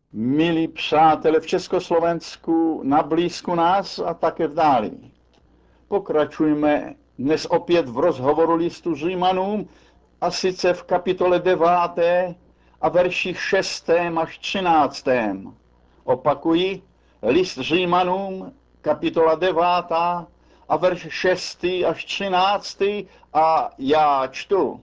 Milí přátelé v Československu, na blízku nás a také v dáli. Pokračujeme dnes opět v rozhovoru listu Římanům, a sice v kapitole 9. a verších 6. až 13. Opakuji, list Římanům, kapitola 9. a verš 6. až 13. a já čtu.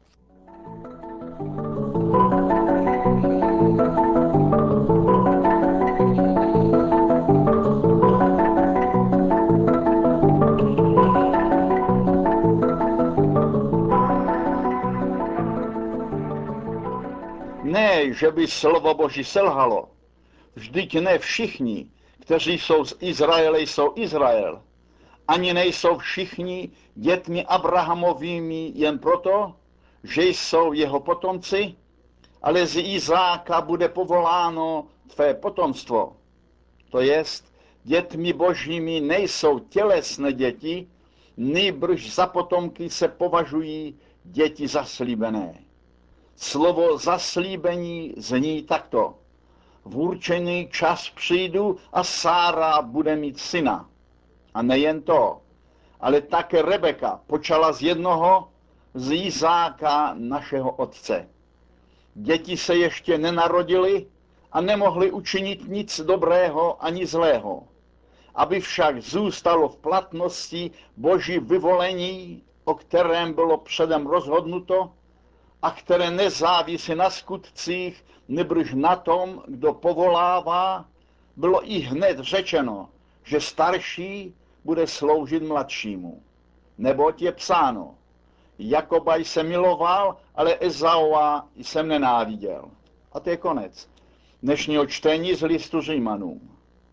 Ne, že by slovo Boží selhalo. Vždyť ne všichni, kteří jsou z Izraele, jsou Izrael. Ani nejsou všichni dětmi Abrahamovými jen proto, že jsou jeho potomci, ale z Izáka bude povoláno tvé potomstvo. To jest, dětmi božími nejsou tělesné děti, nýbrž za potomky se považují děti zaslíbené. Slovo zaslíbení zní takto. V určený čas přijdu a Sára bude mít syna. A nejen to, ale také Rebeka počala z jednoho, z Izáka našeho otce. Děti se ještě nenarodily a nemohly učinit nic dobrého ani zlého. Aby však zůstalo v platnosti Boží vyvolení, o kterém bylo předem rozhodnuto, a které nezávisí na skutcích, nýbrž na tom, kdo povolává, bylo i hned řečeno, že starší bude sloužit mladšímu. Neboť je psáno, Jakoba jsem miloval, ale Ezaua jsem nenáviděl. A to je konec dnešního čtení z listu Římanům.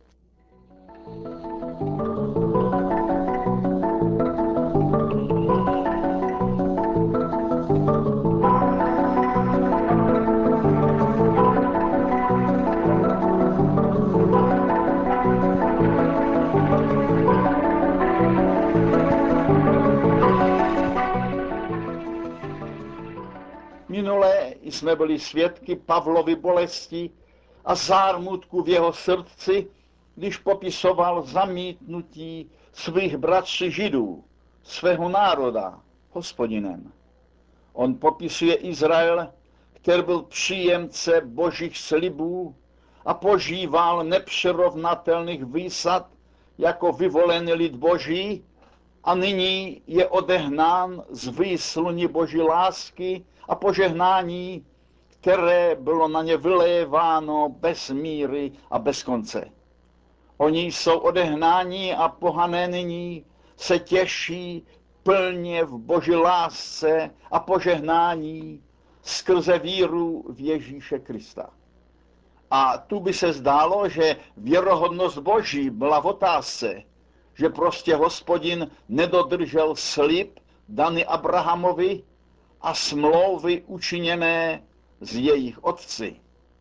Minule jsme byli svědky Pavlovy bolesti a zármutku v jeho srdci, když popisoval zamítnutí svých bratří Židů, svého národa, Hospodinem. On popisuje Izrael, který byl příjemce božích slibů a požíval nepřerovnatelných výsad jako vyvolený lid boží, a nyní je odehnán z výsluní boží lásky a požehnání, které bylo na ně vyléváno bez míry a bez konce. Oni jsou odehnáni a pohané nyní se těší plně v boží lásce a požehnání skrze víru v Ježíše Krista. A tu by se zdálo, že věrohodnost Boží byla v otázce, že prostě Hospodin nedodržel slib daný Abrahamovi a smlouvy učiněné z jejich otci.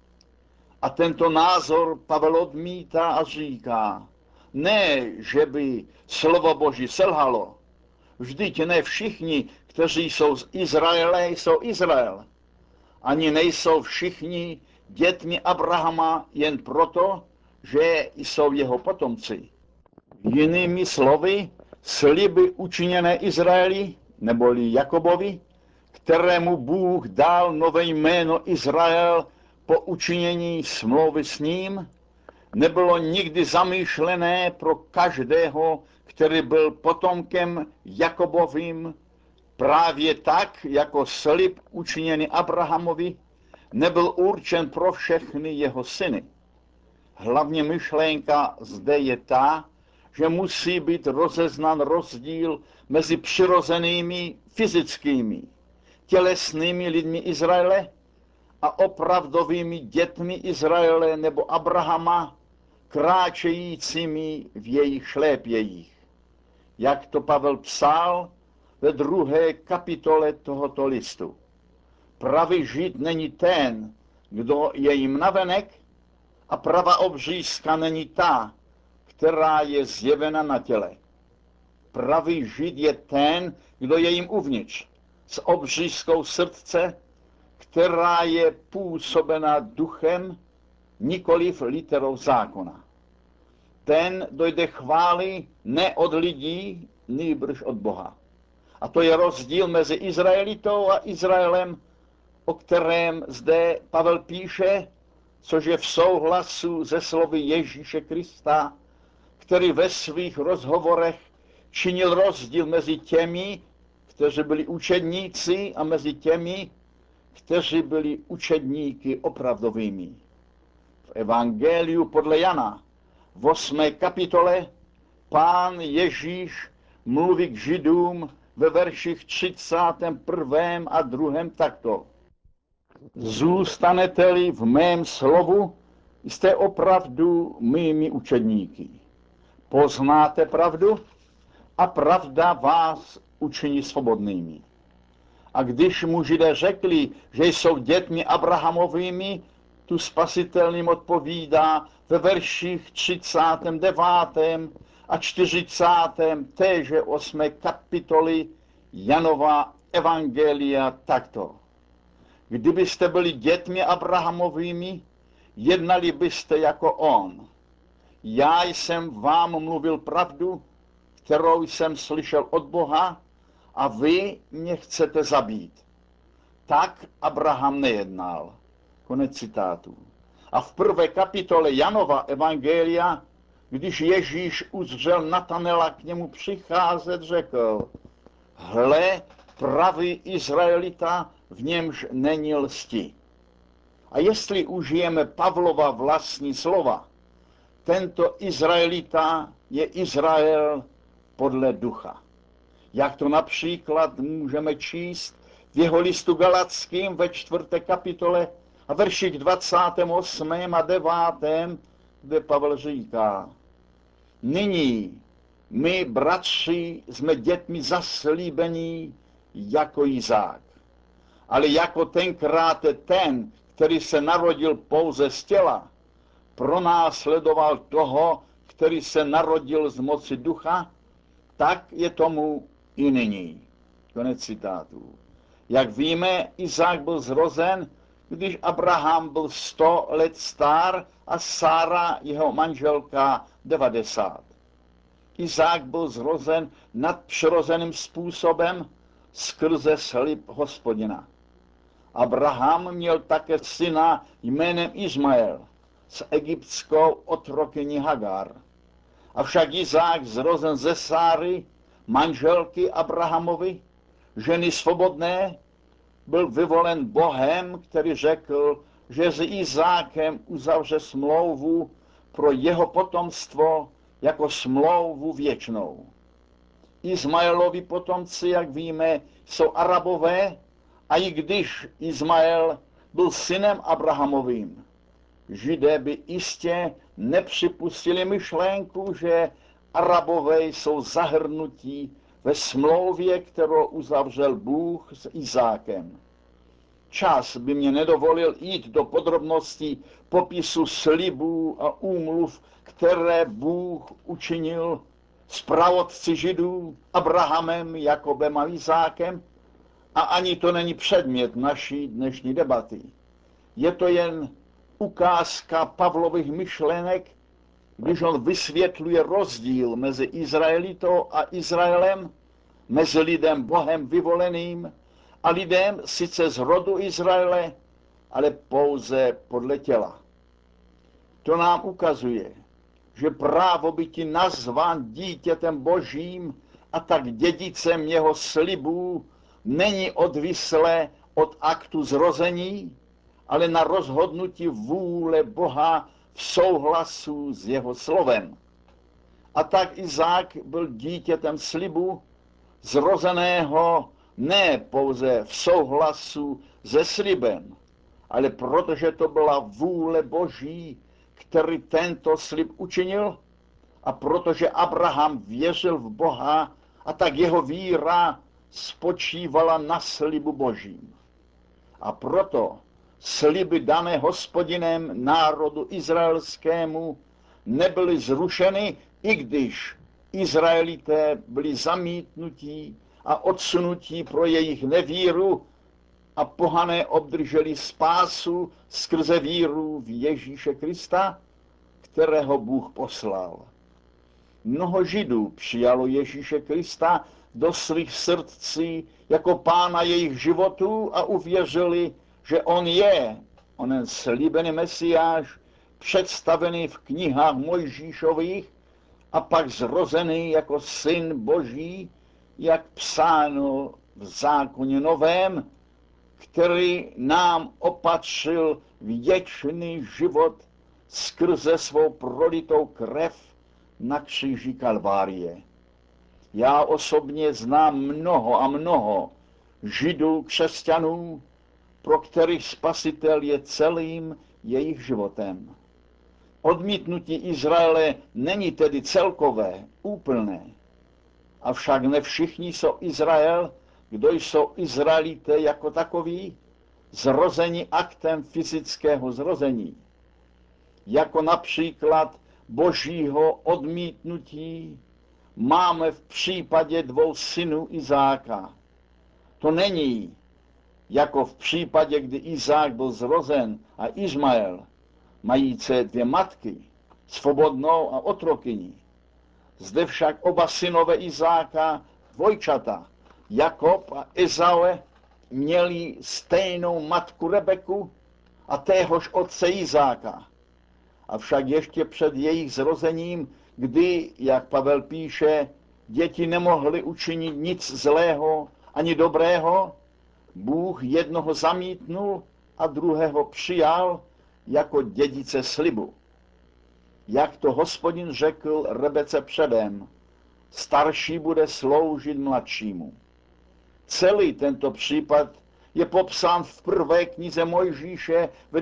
A tento názor Pavel odmítá a říká, ne, že by slovo Boží selhalo. Vždyť ne všichni, kteří jsou z Izraele, jsou Izrael. Ani nejsou všichni dětmi Abrahama jen proto, že jsou jeho potomci. Jinými slovy, sliby učiněné Izraeli, neboli Jakobovi, kterému Bůh dal nové jméno Izrael po učinění smlouvy s ním, nebylo nikdy zamýšlené pro každého, který byl potomkem Jakobovým, právě tak, jako slib učiněný Abrahamovi nebyl určen pro všechny jeho syny. Hlavně myšlenka zde je ta, že musí být rozeznán rozdíl mezi přirozenými fyzickými, tělesnými lidmi Izraele a opravdovými dětmi Izraele nebo Abrahama, kráčejícími v jejich šlépějích. Jak to Pavel psal ve 2. kapitole tohoto listu. Pravý Žid není ten, kdo je jim navenek, a pravá obřízka není ta, která je zjevena na těle. Pravý Žid je ten, kdo je jim uvnitř, s obřízkou srdce, která je působena duchem, nikoliv literou zákona. Ten dojde chvály ne od lidí, nýbrž od Boha. A to je rozdíl mezi Izraelitou a Izraelem, o kterém zde Pavel píše, což je v souhlasu se slovy Ježíše Krista, který ve svých rozhovorech činil rozdíl mezi těmi, kteří byli učedníci, a mezi těmi, kteří byli učedníky opravdovými. V Evangeliu podle Jana v 8. kapitole Pán Ježíš mluví k Židům ve verších 31. a 2. takto. Zůstanete-li v mém slovu, jste opravdu mými učedníky. Poznáte pravdu a pravda vás učiní svobodnými. A když mu Židé řekli, že jsou dětmi Abrahamovými, tu Spasitelným odpovídá ve verších 39. a 40. téže 8. kapitoly Janova Evangelia takto. Kdybyste byli dětmi Abrahamovými, jednali byste jako on. Já jsem vám mluvil pravdu, kterou jsem slyšel od Boha, a vy mě chcete zabít. Tak Abraham nejednal. Konec citátu. A v 1. kapitole Janova Evangelia, když Ježíš uzřel Natanela k němu přicházet, řekl: hle, pravý Izraelita, v němž není lsti. A jestli užijeme Pavlova vlastní slova, tento Izraelita je Izrael podle ducha. Jak to například můžeme číst v jeho listu Galatským ve 4. kapitole a verších 28. a 9., kde Pavel říká: nyní my, bratři, jsme dětmi zaslíbení jako Izák. Ale jako tenkrát ten, který se narodil pouze z těla, pronásledoval toho, který se narodil z moci ducha, tak je tomu i nyní. Konec citátu. Jak víme, Izák byl zrozen, když Abraham byl 100 let star a Sára, jeho manželka, 90. Izák byl zrozen nadpřirozeným způsobem skrze slib Hospodina. Abraham měl také syna jménem Izmael s egyptskou otrokyní Hagar. Avšak Izák, zrozen ze Sáry, manželky Abrahamovi, ženy svobodné, byl vyvolen Bohem, který řekl, že s Izákem uzavře smlouvu pro jeho potomstvo jako smlouvu věčnou. Izmaelovi potomci, jak víme, jsou Arabové, a i když Izmael byl synem Abrahamovým, Židé by jistě nepřipustili myšlenku, že Arabové jsou zahrnutí ve smlouvě, kterou uzavřel Bůh s Izákem. Čas by mě nedovolil jít do podrobností popisu slibů a úmluv, které Bůh učinil s praotci Židů, Abrahamem, Jakobem a Izákem, a ani to není předmět naší dnešní debaty. Je to jen ukázka Pavlových myšlenek, když on vysvětluje rozdíl mezi Izraelitou a Izraelem, mezi lidem Bohem vyvoleným a lidem sice z rodu Izraele, ale pouze podle těla. To nám ukazuje, že právo byti nazván dítětem Božím a tak dědicem jeho slibů není odvislé od aktu zrození, ale na rozhodnutí vůle Boha v souhlasu s jeho slovem. A tak Izák byl dítětem slibu, zrozeného ne pouze v souhlasu se slibem, ale protože to byla vůle Boží, který tento slib učinil, a protože Abraham věřil v Boha, a tak jeho víra spočívala na slibu Božím. A proto sliby dané Hospodinem národu izraelskému nebyly zrušeny, i když Izraelité byli zamítnutí a odsunutí pro jejich nevíru, a pohané obdrželi spásu skrze víru v Ježíše Krista, kterého Bůh poslal. Mnoho Židů přijalo Ježíše Krista do svých srdcí jako pána jejich životů a uvěřili, že on je onen slíbený Mesiáš, představený v knihách Mojžíšových a pak zrozený jako syn Boží, jak psáno v zákoně novém, který nám opatřil věčný život skrze svou prolitou krev na kříži Kalvárie. Já osobně znám mnoho a mnoho Židů, křesťanů, pro kterých Spasitel je celým jejich životem. Odmítnutí Izraele není tedy celkové, úplné. Avšak ne všichni jsou Izrael, kdo jsou Izraelité jako takoví, zrození aktem fyzického zrození. Jako například Božího odmítnutí máme v případě dvou synů Izáka. To není jako v případě, kdy Izák byl zrozen a Izmael, mající dvě matky, svobodnou a otrokyní. Zde však oba synové Izáka, dvojčata, Jakob a Ezaue, měli stejnou matku Rebeku a téhož otce Izáka. Avšak ještě před jejich zrozením, kdy, jak Pavel píše, děti nemohly učinit nic zlého ani dobrého, Bůh jednoho zamítnul a druhého přijal jako dědice slibu. Jak to Hospodin řekl Rebece předem, starší bude sloužit mladšímu. Celý tento případ je popsán v prvé knize Mojžíše ve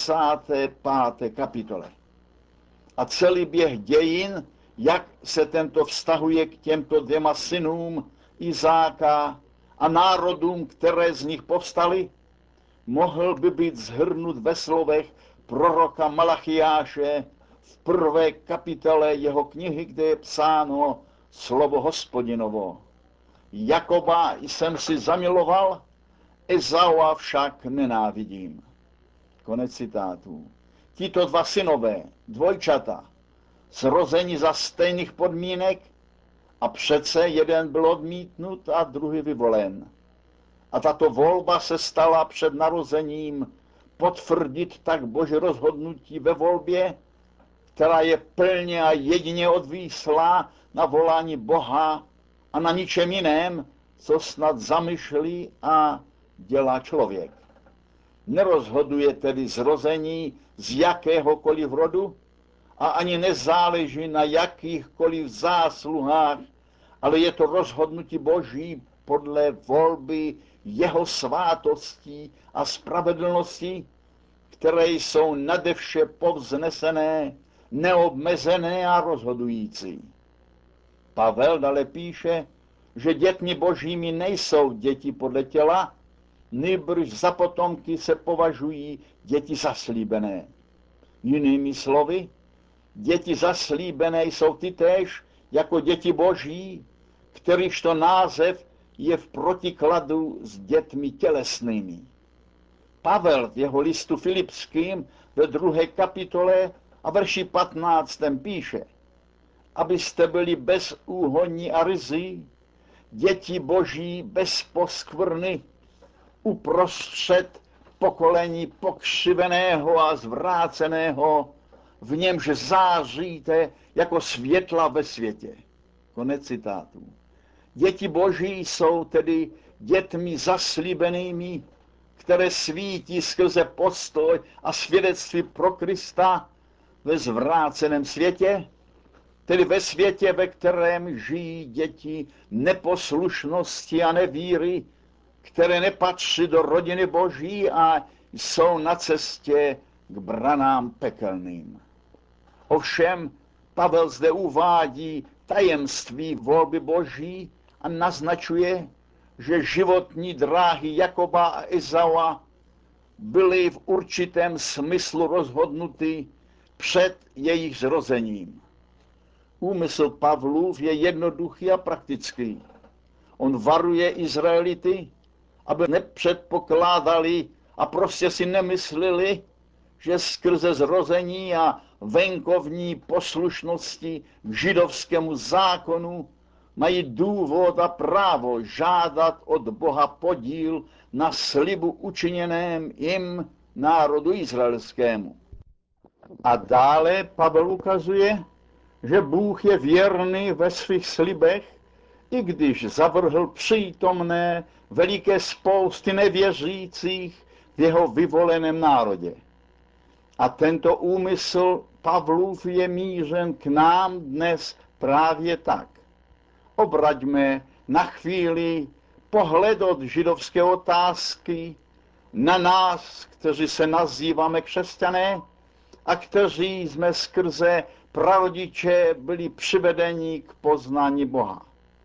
25. kapitole. A celý běh dějin, jak se tento vztahuje k těmto dvěma synům Izáka a národům, které z nich povstaly, mohl by být shrnut ve slovech proroka Malachiáše v prvé kapitole jeho knihy, kde je psáno slovo Hospodinovo. Jakoba jsem si zamiloval, Ezaua však nenávidím. Konec citátů. Tito dva synové, dvojčata, zrozeni za stejných podmínek a přece jeden byl odmítnut a druhý vyvolen. A tato volba se stala před narozením potvrdit tak Boží rozhodnutí ve volbě, která je plně a jedině odvíslá na volání Boha a na ničem jiném, co snad zamýšlí a dělá člověk. Nerozhoduje tedy zrození z jakéhokoliv rodu a ani nezáleží na jakýchkoliv zásluhách, ale je to rozhodnutí Boží podle volby jeho svátostí a spravedlnosti, které jsou nade vše povznesené, neobmezené a rozhodující. Pavel dále píše, že dětmi božími nejsou děti podle těla, nýbrž za potomky se považují děti zaslíbené. Jinými slovy, děti zaslíbené jsou tytéž jako děti boží, kterýžto název je v protikladu s dětmi tělesnými. Pavel v jeho listu Filipským ve 2. kapitole a verši 15. píše: abyste byli bezúhonní a ryzí, děti boží bez poskvrny, uprostřed pokolení pokřiveného a zvráceného, v němž záříte jako světla ve světě. Konec citátů. Děti boží jsou tedy dětmi zaslíbenými, které svítí skrze postoj a svědectví pro Krista ve zvráceném světě, tedy ve světě, ve kterém žijí děti neposlušnosti a nevíry, které nepatří do rodiny Boží a jsou na cestě k branám pekelným. Ovšem, Pavel zde uvádí tajemství volby Boží a naznačuje, že životní dráhy Jakoba a Ezaua byly v určitém smyslu rozhodnuty před jejich zrozením. Úmysl Pavlův je jednoduchý a praktický. On varuje Izraelity, aby nepředpokládali a prostě si nemysleli, že skrze zrození a venkovní poslušnosti k židovskému zákonu mají důvod a právo žádat od Boha podíl na slibu učiněném jim národu izraelskému. A dále Pavel ukazuje, že Bůh je věrný ve svých slibech, i když zavrhl přítomné veliké spousty nevěřících v jeho vyvoleném národě. A tento úmysl Pavlův je mířen k nám dnes právě tak. Obraťme na chvíli pohled od židovské otázky na nás, kteří se nazýváme křesťané a kteří jsme skrze prarodiče byli přivedeni k poznání Boha.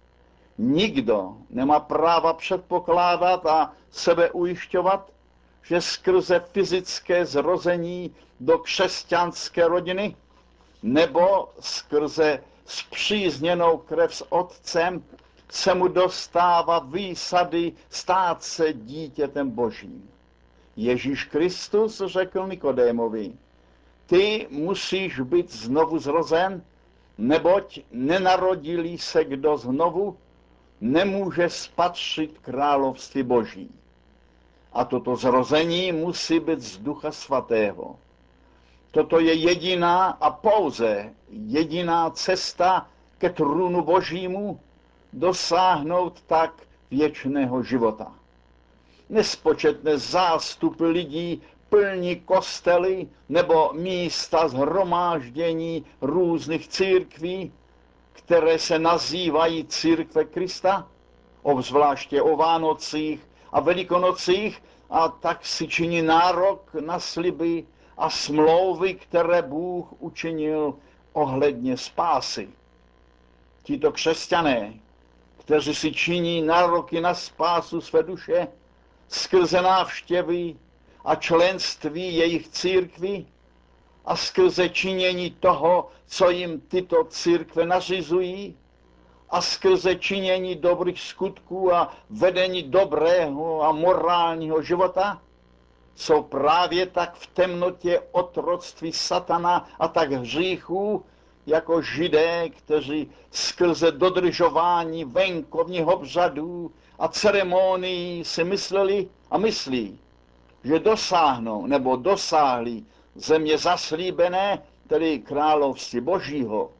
Nikdo nemá práva předpokládat a sebe ujišťovat, že skrze fyzické zrození do křesťanské rodiny nebo skrze spřízněnou krev s otcem se mu dostává výsady stát se dítětem Božím. Ježíš Kristus řekl Nikodémovi, ty musíš být znovu zrozen, neboť nenarodil se kdo znovu, nemůže spatřit království Boží. A toto zrození musí být z Ducha Svatého. Toto je jediná a pouze jediná cesta ke trůnu Božímu, dosáhnout tak věčného života. Nespočetné zástupy lidí plní kostely nebo místa shromáždění různých církví, které se nazývají církve Krista, obzvláště o Vánocích a Velikonocích, a tak si činí nárok na sliby a smlouvy, které Bůh učinil ohledně spásy. Tito křesťané, kteří si činí nároky na spásu své duše skrze návštěvy a členství jejich církví a skrze činění toho, co jim tyto církve nařizují, a skrze činění dobrých skutků a vedení dobrého a morálního života, jsou právě tak v temnotě otroctví satana a tak hříchů, jako Židé, kteří skrze dodržování venkovních obřadů a ceremonií si mysleli a myslí, že dosáhnou nebo dosáhli země zaslíbené, tedy království Božího.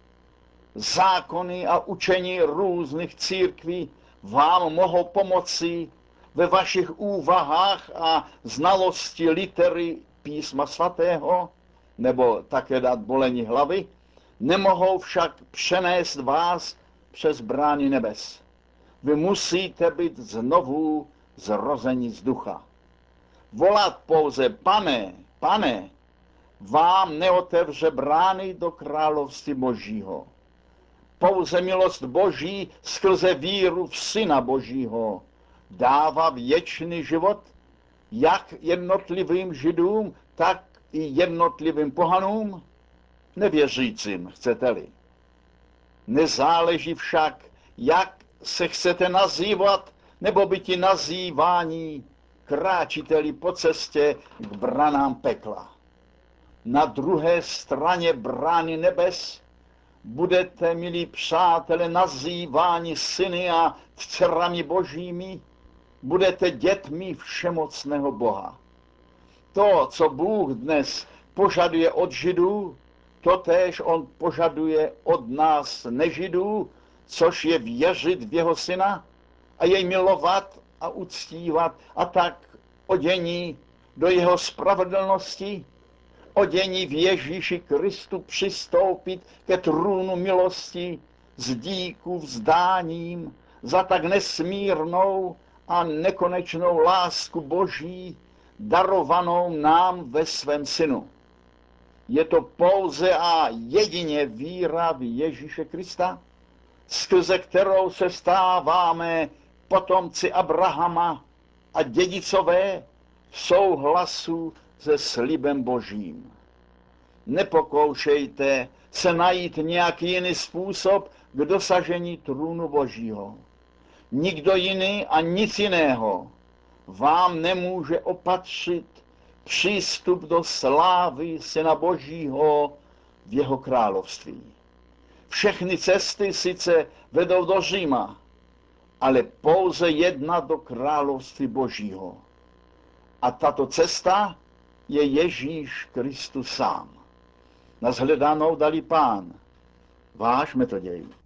Zákony a učení různých církví vám mohou pomoci ve vašich úvahách a znalosti litery písma svatého, nebo také dát bolení hlavy, nemohou však přenést vás přes brány nebes. Vy musíte být znovu zrozeni z ducha. Volat pouze pane, pane, vám neotevře brány do království Božího. Pouze milost Boží skrze víru v Syna Božího dává věčný život jak jednotlivým Židům, tak i jednotlivým pohanům, nevěřícím, chcete-li. Nezáleží však, jak se chcete nazývat, nebo byti nazývání, kráčíte-li po cestě k branám pekla. Na druhé straně brány nebes budete, milí přátelé, nazýváni syny a dcerami Božími, budete dětmi všemocného Boha. To, co Bůh dnes požaduje od Židů, totéž on požaduje od nás nežidů, což je věřit v jeho Syna a jej milovat a uctívat a tak odění do jeho spravedlnosti, odění v Ježíši Kristu přistoupit ke trůnu milosti s díku vzdáním za tak nesmírnou a nekonečnou lásku Boží, darovanou nám ve svém Synu. Je to pouze a jedině víra v Ježíše Krista, skrze kterou se stáváme potomci Abrahama a dědicové v souhlasu se slibem Božím. Nepokoušejte se najít nějaký jiný způsob k dosažení trůnu Božího. Nikdo jiný a nic jiného vám nemůže opatřit přístup do slávy Syna Božího v jeho království. Všechny cesty sice vedou do Říma, ale pouze jedna do království Božího. A tato cesta je Ježíš Kristus sám. Na shledanou dali Pán, váš Metoděj.